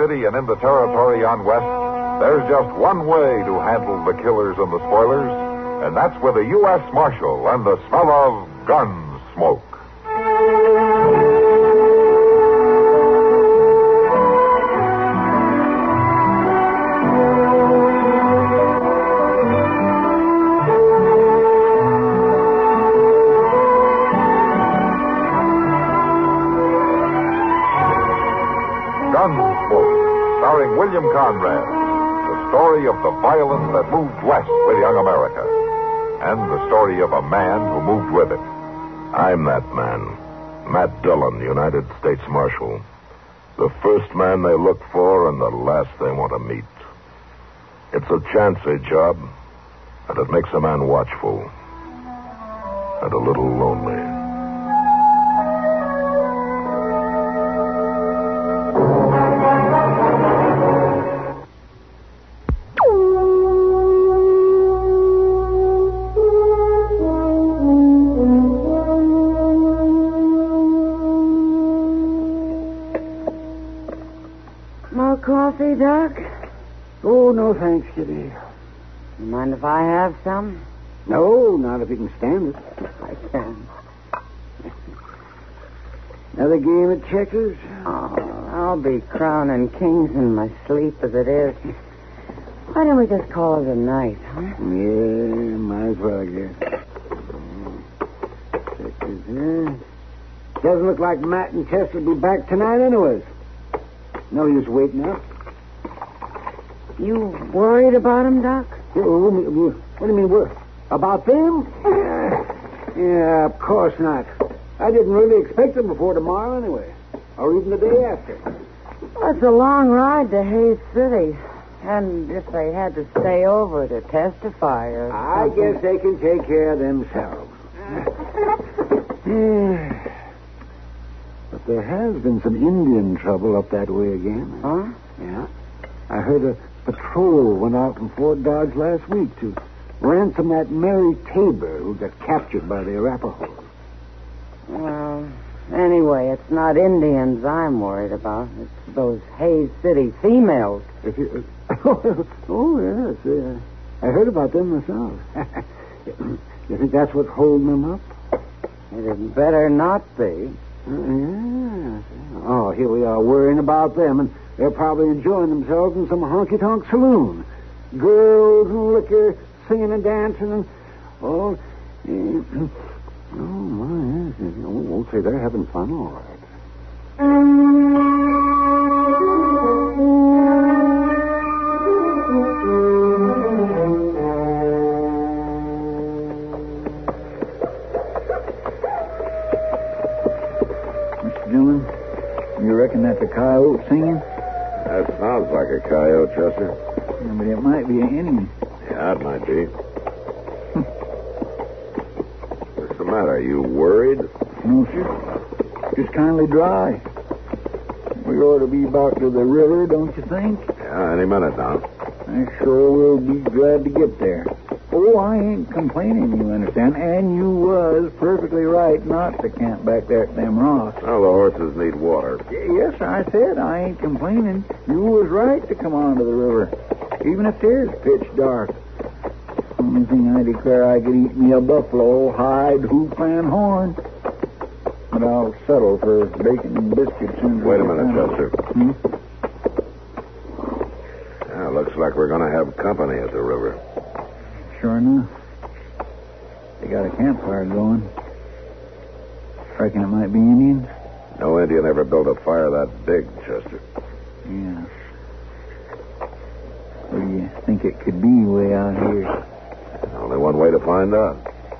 City and in the territory on west, there's just one way to handle the killers and the spoilers, and that's with a U.S. Marshal and the smell of gun smoke. Gunsmoke, starring William Conrad, the story of the violence that moved west with young America, and the story of a man who moved with it. I'm that man, Matt Dillon, United States Marshal. The first man they look for and the last they want to meet. It's a chancy job, and it makes a man watchful and a little lonely. More coffee, Doc? Oh, no thanks, Kitty. You mind if I have some? No, not if you can stand it. I can. Another game of checkers? Oh, I'll be crowning kings in my sleep as it is. Why don't we just call it a night, huh? Yeah, might as well, I guess. Checkers, huh? Doesn't look like Matt and Chester will be back tonight anyways. No use waiting up. You worried about him, Doc? Oh, what do you mean, about them? Yeah, of course not. I didn't really expect them before tomorrow anyway. Or even the day after. Well, it's a long ride to Hayes City. And if they had to stay over to testify or I something... guess they can take care of themselves. But there has been some Indian trouble up that way again. Huh? Yeah. I heard a patrol went out from Fort Dodge last week to ransom that Mary Tabor who got captured by the Arapahoes. Well, anyway, it's not Indians I'm worried about. It's those Hayes City females. If you, oh, yes. I heard about them myself. You think that's what's holding them up? It had better not be. Yeah. Oh, here we are worrying about them, and they're probably enjoying themselves in some honky-tonk saloon. Girls and liquor, singing and dancing, and... Oh, oh my, yes. Won't say they're having fun, all right. You reckon that's a coyote singing? That sounds like a coyote, Chester. Yeah, but it might be an Indian. Yeah, it might be. What's the matter? Are you worried? No, sir. Just kindly dry. We ought to be about to the river, don't you think? Yeah, any minute now. I sure will be glad to get there. Oh, I ain't complaining, you understand. And you was perfectly right not to camp back there at them rocks. Well, the horses need water. Yes, I said I ain't complaining. You was right to come on to the river, even if it is pitch dark. Only thing I declare I could eat me a buffalo, hide, hoof, and horn. But I'll settle for bacon and biscuits. Wait a minute, Chester. Hmm? Yeah, looks like we're going to have company at the river. Sure enough. They got a campfire going. Reckon it might be Indians? No Indian ever built a fire that big, Chester. Yeah. What do you think it could be way out here? Only one way to find out.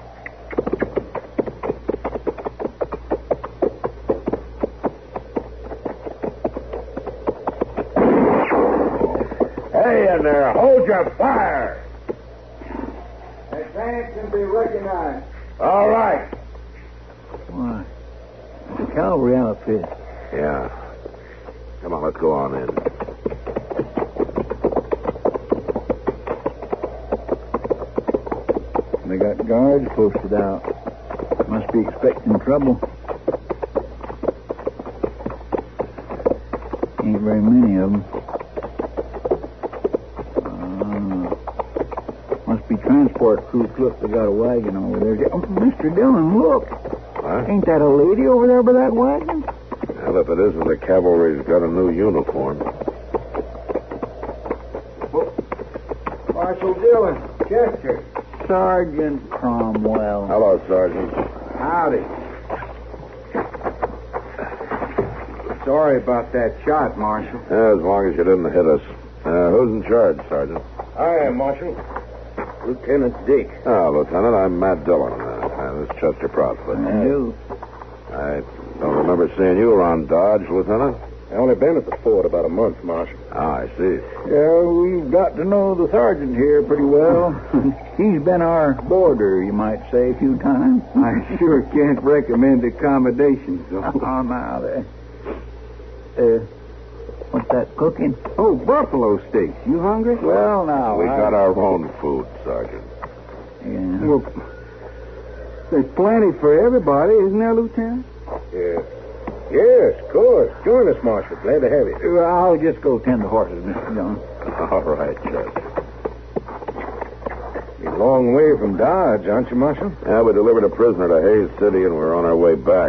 Hey, in there, hold your fire! Advance and be recognized. All right. Why? It's a cavalry outfit. Yeah. Come on, let's go on in. They got guards posted out. Must be expecting trouble. Ain't very many of them. transport crew look, they got a wagon over there. Oh, Mr. Dillon, look. What? Ain't that a lady over there by that wagon? Well, if it isn't, the cavalry's got a new uniform. Marshal Dillon, Chester. Sergeant Cromwell. Hello, Sergeant. Howdy. Sorry about that shot, Marshal. Yeah, as long as you didn't hit us. Who's in charge, Sergeant? I am, Marshal. Lieutenant Dick. Lieutenant, I'm Matt Dillon. This is Chester Prospect. You. I don't remember seeing you around Dodge, Lieutenant. I only been at the fort about a month, Marshal. I see. Yeah, we've got to know the sergeant here pretty well. He's been our boarder, you might say, a few times. I sure can't recommend accommodations, though. Oh, now, what's that cooking? Oh, buffalo steaks. You hungry? Well, now, We got our own food, Sergeant. Yeah. Well, there's plenty for everybody, isn't there, Lieutenant? Yeah. Yes, of course. Join us, Marshal. Glad to have you. I'll just go tend the horses, Mr. Dillon. All right, Chester. You're a long way from Dodge, aren't you, Marshal? Yeah, we delivered a prisoner to Hayes City, and we're on our way back.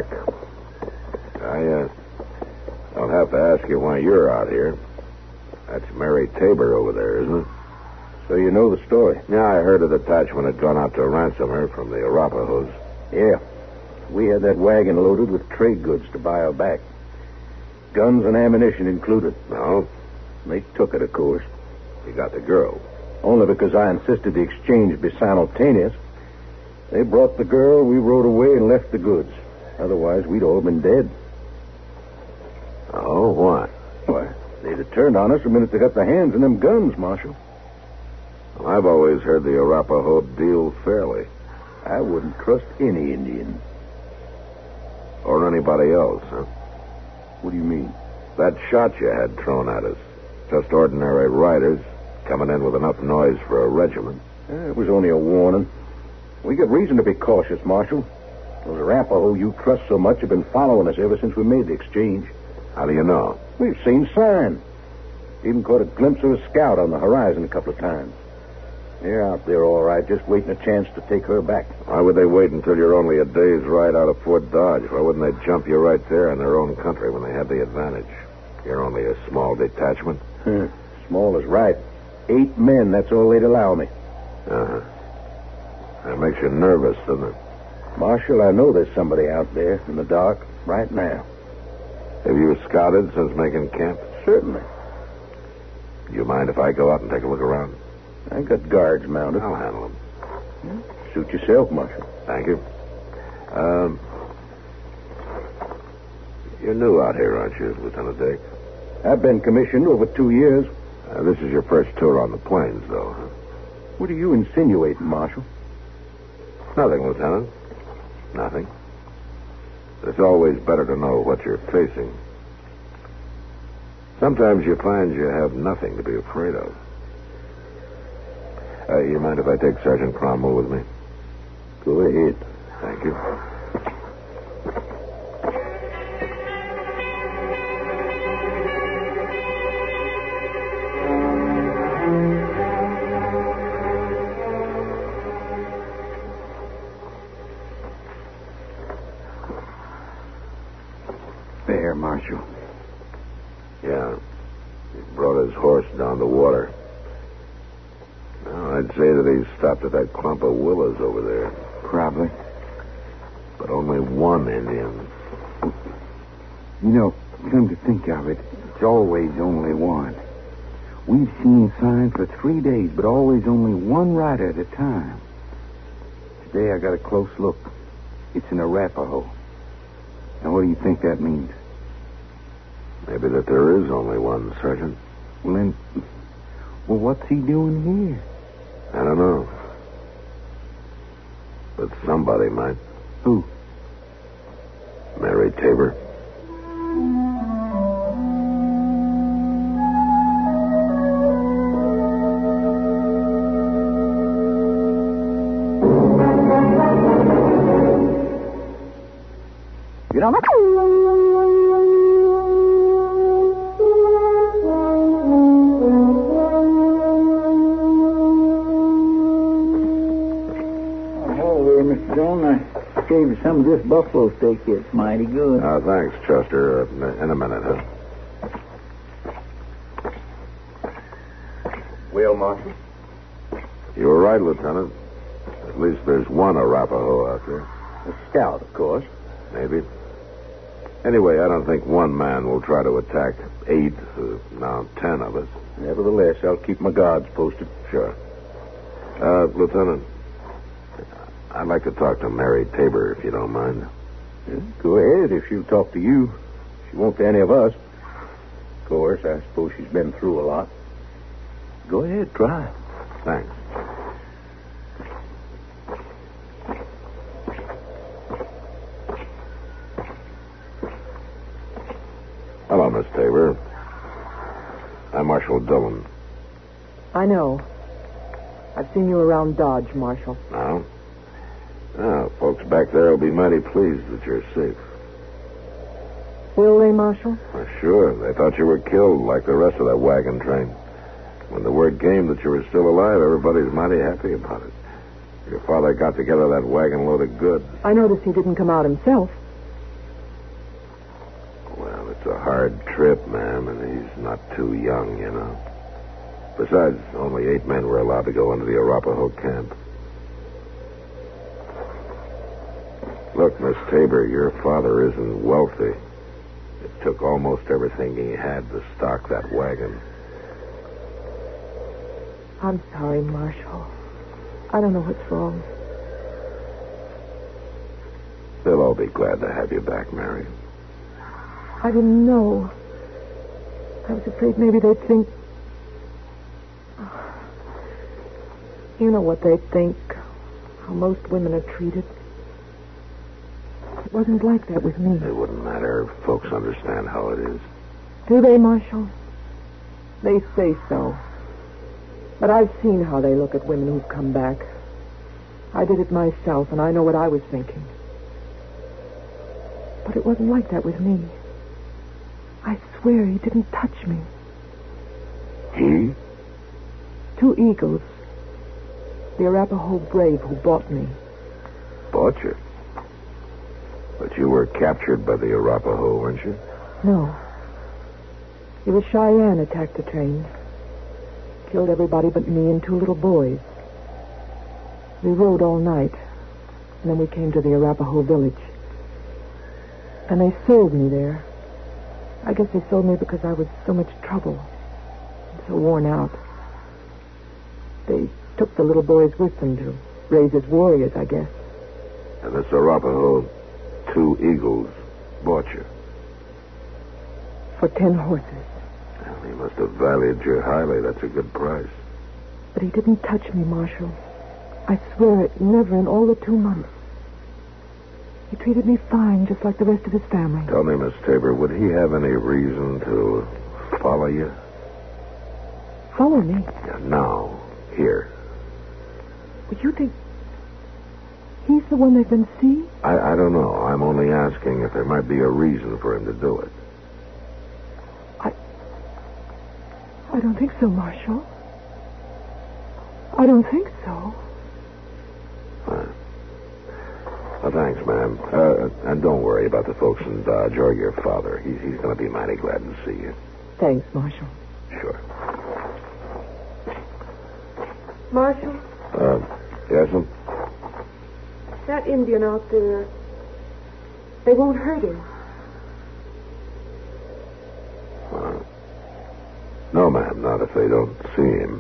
I don't have to ask you why you're out here. That's Mary Tabor over there, isn't it? So you know the story. Yeah, I heard a detachment had gone out to ransom her from the Arapahoes. Yeah. We had that wagon loaded with trade goods to buy her back. Guns and ammunition included. No? They took it, of course. You got the girl. Only because I insisted the exchange be simultaneous. They brought the girl, we rode away and left the goods. Otherwise, we'd all been dead. Oh, why? Why, they'd have turned on us the minute they got their hands on them guns, Marshal. Well, I've always heard the Arapaho deal fairly. I wouldn't trust any Indian. Or anybody else, huh? What do you mean? That shot you had thrown at us. Just ordinary riders coming in with enough noise for a regiment. It was only a warning. We got reason to be cautious, Marshal. Those Arapaho you trust so much have been following us ever since we made the exchange. How do you know? We've seen signs. Even caught a glimpse of a scout on the horizon a couple of times. They're out there all right, just waiting a chance to take her back. Why would they wait until you're only a day's ride out of Fort Dodge? Why wouldn't they jump you right there in their own country when they have the advantage? You're only a small detachment. Small is right. 8 men, that's all they'd allow me. Uh-huh. That makes you nervous, doesn't it? Marshal, I know there's somebody out there in the dark right now. Have you scouted since making camp? Certainly. Do you mind if I go out and take a look around? I got guards mounted. I'll handle them. Suit yourself, Marshal. Thank you. You're new out here, aren't you, Lieutenant Dick? I've been commissioned over 2 years. This is your first tour on the plains, though, huh? What are you insinuating, Marshal? Nothing, Lieutenant. Nothing. It's always better to know what you're facing. Sometimes you find you have nothing to be afraid of. You mind if I take Sergeant Cromwell with me? Go ahead. Thank you. There, Marshal. Yeah. He brought his horse down the water. Well, I'd say that he stopped at that clump of willows over there. Probably. But only one Indian. You know, come to think of it, it's always only one. We've seen signs for 3 days, but always only one rider at a time. Today I got a close look. It's an Arapaho. Now, what do you think that means? Maybe that there is only one, Sergeant. Well, then, what's he doing here? I don't know. But somebody might. Who? Mary Tabor. You don't know? gave you some of this buffalo steak. It's mighty good. Thanks, Chester. In a minute, huh? Well, Marshal? You were right, Lieutenant. At least there's one Arapaho out there. A scout, of course. Maybe. Anyway, I don't think one man will try to attack 8, now 10 of us. Nevertheless, I'll keep my guards posted. Sure. Lieutenant, I'd like to talk to Mary Tabor, if you don't mind. Yeah, go ahead, if she'll talk to you. She won't to any of us. Of course, I suppose she's been through a lot. Go ahead, try. Thanks. Hello, Miss Tabor. I'm Marshal Dillon. I know. I've seen you around Dodge, Marshal. Now? Now, folks back there will be mighty pleased that you're safe. Will they, Marshal? Well, sure. They thought you were killed like the rest of that wagon train. When the word came that you were still alive, everybody's mighty happy about it. Your father got together that wagon load of goods. I noticed he didn't come out himself. Well, it's a hard trip, ma'am, and he's not too young, you know. Besides, only 8 men were allowed to go into the Arapaho camp. Look, Miss Tabor, your father isn't wealthy. It took almost everything he had to stock that wagon. I'm sorry, Marshal. I don't know what's wrong. They'll all be glad to have you back, Mary. I didn't know. I was afraid maybe they'd think... You know what they'd think. How most women are treated. It wasn't like that with me. It wouldn't matter if folks understand how it is. Do they, Marshal? They say so. But I've seen how they look at women who've come back. I did it myself, and I know what I was thinking. But it wasn't like that with me. I swear he didn't touch me. He? 2 eagles. The Arapaho brave who bought me. Bought you? But you were captured by the Arapaho, weren't you? No. It was Cheyenne attacked the train. Killed everybody but me and 2 little boys. We rode all night, and then we came to the Arapaho village. And they sold me there. I guess they sold me because I was so much trouble. And so worn out. They took the little boys with them to raise as warriors, I guess. And this Arapaho, 2 eagles, bought you. For 10 horses. Well, he must have valued you highly. That's a good price. But he didn't touch me, Marshal. I swear it, never in all the 2 months. He treated me fine, just like the rest of his family. Tell me, Miss Tabor, would he have any reason to follow you? Follow me? Yeah, now. Here. Would you think he's the one they've been seeing? I don't know. I'm only asking if there might be a reason for him to do it. I don't think so, Marshal. I don't think so. Well, thanks, ma'am. And don't worry about the folks in Dodge or your father. He's going to be mighty glad to see you. Thanks, Marshal. Sure. Marshal? Yes, ma'am? That Indian out there, they won't hurt him. No, ma'am, not if they don't see him.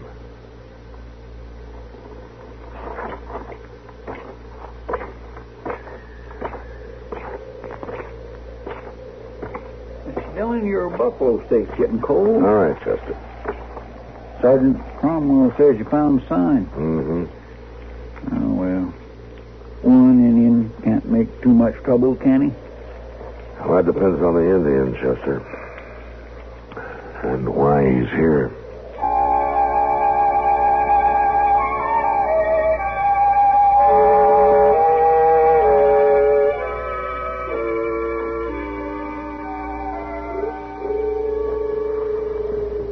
Dillon, your buffalo steak's getting cold. All right, Chester. Sergeant Cromwell says you found the sign. Mm-hmm. Oh, well. One Indian can't make too much trouble, can he? Well, that depends on the Indian, Chester. And why he's here.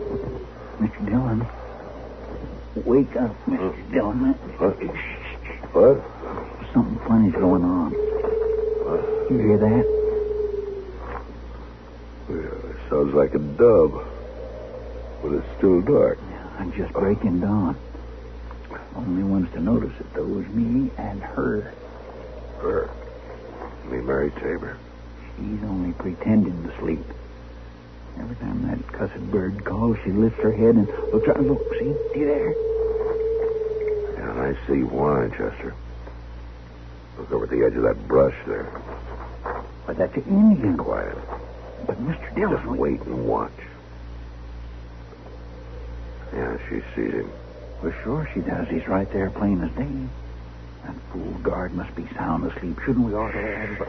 Mr. Dillon. Wake up, Mr. Dillon. What? Something funny's going on. You hear that? Yeah, it sounds like a dove. But it's still dark. I'm just breaking dawn. Only ones to notice it, though, is me and her. Her? You mean Mary Tabor? She's only pretending to sleep. Every time that cussed bird calls, she lifts her head and looks out. Look, see there? Yeah, and I see why, Chester. Look over at the edge of that brush there. But that's an Indian. Be quiet. But Mr. Dillon... Just wait and watch. Yeah, she sees him. Well, sure she does. He's right there plain as day. That fool guard must be sound asleep. Shouldn't we ought to have...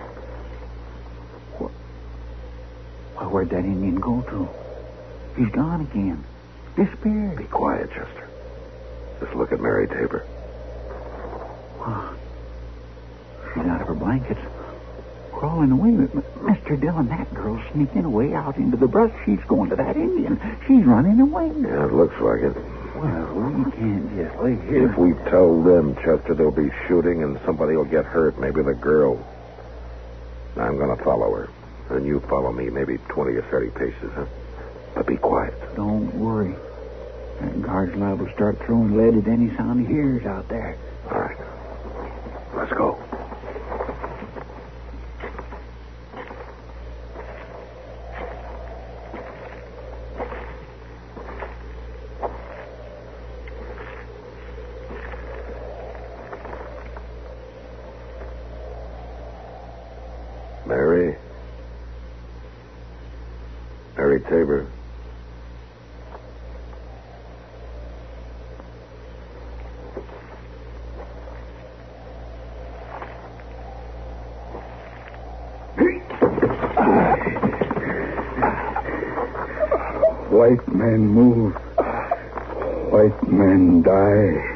Well, where'd that Indian go to? He's gone again. Disappeared. Be quiet, Chester. Just look at Mary Tabor. Oh, she's out of her blankets. Crawling away. Mr. Dillon, that girl's sneaking away out into the brush. She's going to that Indian. She's running away. Yeah, it looks like it. Well, we can't just lay here. If we tell them, Chester, there'll be shooting and somebody will get hurt. Maybe the girl. I'm going to follow her. And you follow me, maybe 20 or 30 paces, huh? But be quiet. Don't worry. That guard's liable to start throwing lead at any sound he hears out there. All right. Let's go. Mary? Mary Tabor. White men move. White men die.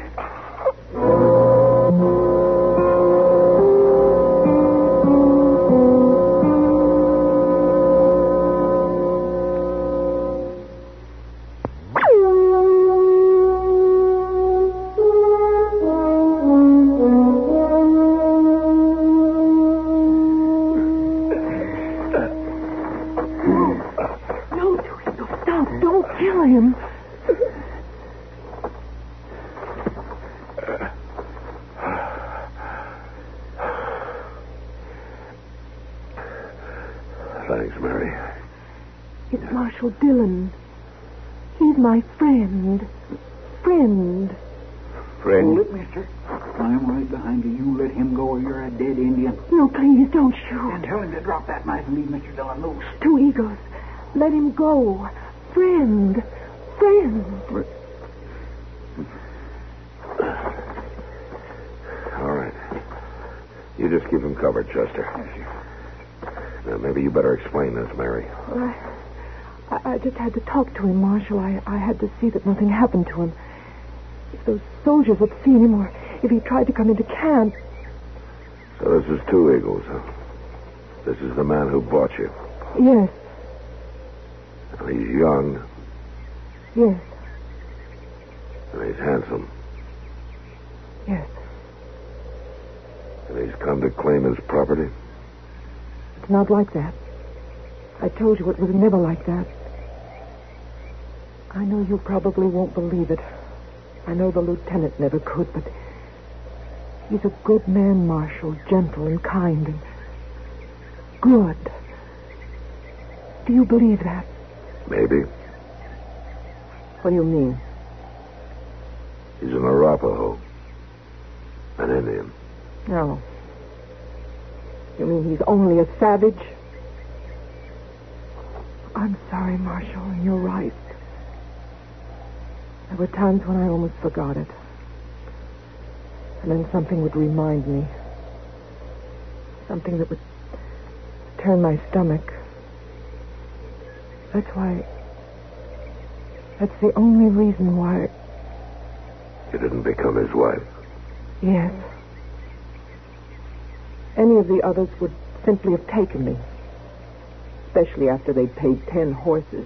Thanks, Mary. It's Marshal Dillon. He's my friend. Friend. Hold it, mister. I'm right behind you. You let him go or you're a dead Indian. No, please, don't shoot. And tell him to drop that knife and leave Mr. Dillon loose. Two egos. Let him go. Friend. Friend. All right. You just keep him covered, Chester. Now, maybe you better explain this, Mary. Well, I just had to talk to him, Marshal. I had to see that nothing happened to him. If those soldiers had seen him, or if he tried to come into camp. So this is Two Eagles, huh? This is the man who bought you. Yes. Well, he's young, Yes. and he's handsome, Yes. and he's come to claim his property. It's not like that. I told you it was never like that. I know you probably won't believe it. I know the lieutenant never could, but he's a good man, Marshal, gentle and kind and good. Do you believe that? Maybe. What do you mean? He's an Arapaho. An Indian. No. You mean he's only a savage? I'm sorry, Marshal, and you're right. There were times when I almost forgot it. And then something would remind me. Something that would turn my stomach. That's the only reason why... You didn't become his wife. Yes. Any of the others would simply have taken me. Especially after they'd paid 10 horses.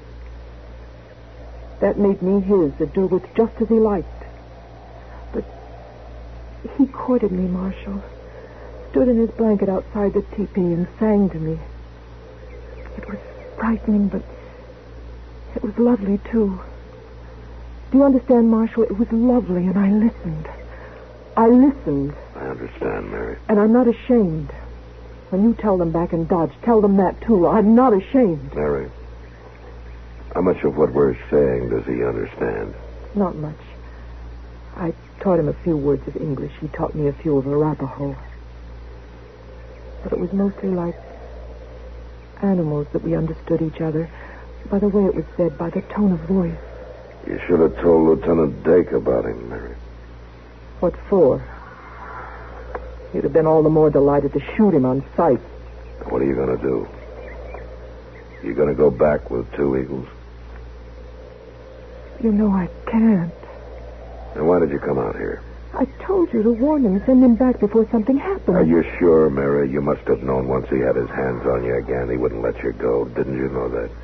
That made me his to do with just as he liked. He courted me, Marshal. Stood in his blanket outside the teepee and sang to me. It was frightening, but it was lovely, too. Do you understand, Marshal? It was lovely, and I listened. I listened. I understand, Mary. And I'm not ashamed. When you tell them back in Dodge, tell them that, too. I'm not ashamed. Mary, how much of what we're saying does he understand? Not much. I taught him a few words of English. He taught me a few of Arapaho. But it was mostly like animals that we understood each other by the way it was said, by the tone of voice. You should have told Lieutenant Dake about him, Mary. What for? He'd have been all the more delighted to shoot him on sight. What are you going to do? You going to go back with 2 Eagles? You know I can't. Then why did you come out here? I told you to warn him, send him back before something happened. Are you sure, Mary? You must have known once he had his hands on you again, he wouldn't let you go. Didn't you know that?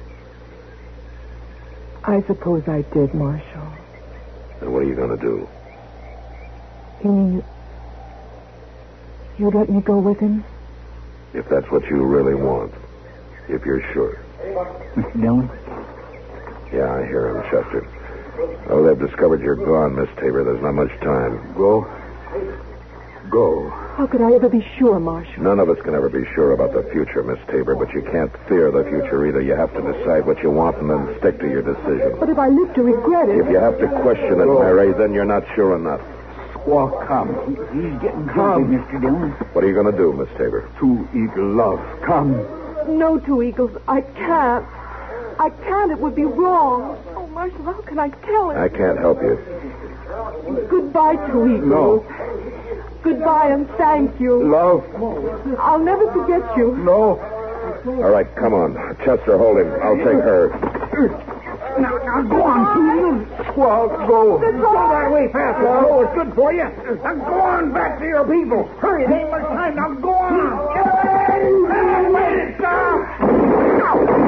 I suppose I did, Marshal. Then what are you going to do? You mean you'd let me go with him? If that's what you really want. If you're sure. Mr. Dillon? Yeah, I hear him, Chester. Oh, they've discovered you're gone, Miss Tabor. There's not much time. Go. Go. How could I ever be sure, Marshal? None of us can ever be sure about the future, Miss Tabor, but you can't fear the future either. You have to decide what you want and then stick to your decision. But if I live to regret it... If you have to question it, Mary, then you're not sure enough. Squaw, come. He's getting jumpy, Mr. Dillon. What are you going to do, Miss Tabor? 2 Eagle love. Come. No, 2 Eagles. I can't. I can't. It would be wrong. Oh, Marshal, how can I tell him? I can't help you. Goodbye, 2 Eagles. No. Goodbye and thank you. Love. I'll never forget you. No. All right, come on. Chester, hold him. I'll take her. Now, go on, 2 Eagles. Squaw, go. Go that way fast. I know it's good for you. Now, go on back to your people. Hurry, there ain't much time. Now, go on. Hey, wait, stop.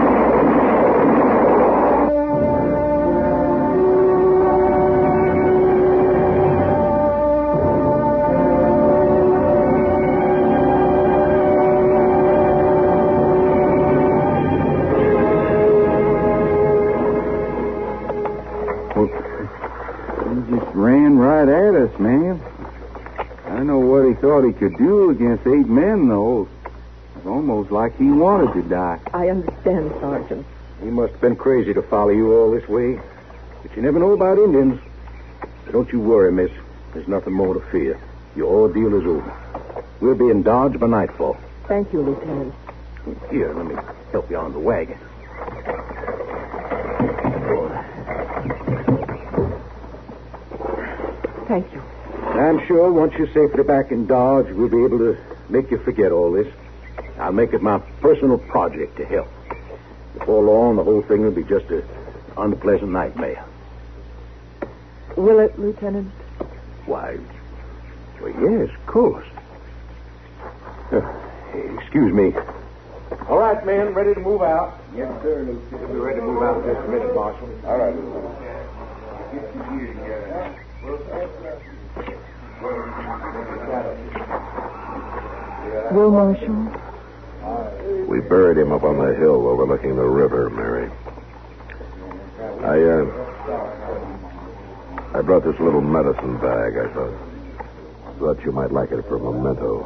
Ran right at us, man. I know what he thought he could do against 8 men, though. It's almost like he wanted to die. I understand, Sergeant. He must have been crazy to follow you all this way. But you never know about Indians. Don't you worry, miss. There's nothing more to fear. Your ordeal is over. We'll be in Dodge by nightfall. Thank you, Lieutenant. Here, let me help you on the wagon. Thank you. I'm sure once you're safely back in Dodge, we'll be able to make you forget all this. I'll make it my personal project to help. Before long, the whole thing will be just an unpleasant nightmare. Will it, Lieutenant? Why, well, yes, of course. Excuse me. All right, men, ready to move out? Yes, sir, Lieutenant. We'll be ready to move out in just a minute, Marshal. All right, Lieutenant. Will, Marshal? We buried him up on the hill overlooking the river, Mary. I brought this little medicine bag. I thought you might like it for a memento.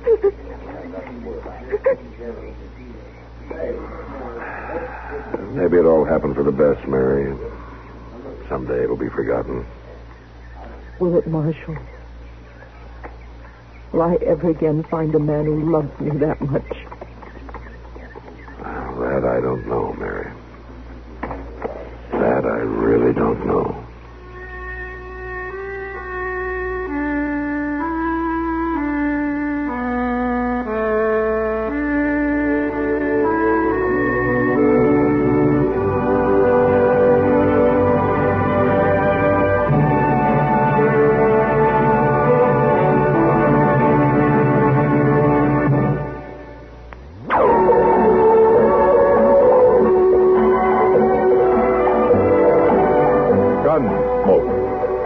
Maybe it all happened for the best, Mary. Someday it'll be forgotten. Will it, Marshal? Will I ever again find a man who loves me that much? That I don't know, Mary. That I really don't know.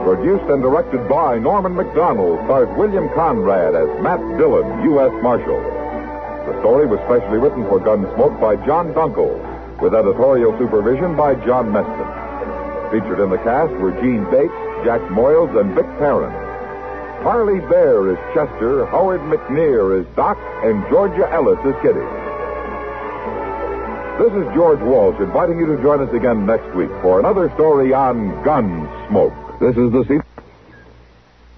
Produced and directed by Norman McDonald, stars William Conrad as Matt Dillon, U.S. Marshal. The story was specially written for Gunsmoke by John Dunkel, with editorial supervision by John Meston. Featured in the cast were Gene Bates, Jack Moyles, and Vic Perrin. Harley Bear is Chester, Howard McNear is Doc, and Georgia Ellis is Kitty. This is George Walsh inviting you to join us again next week for another story on Gunsmoke. This is the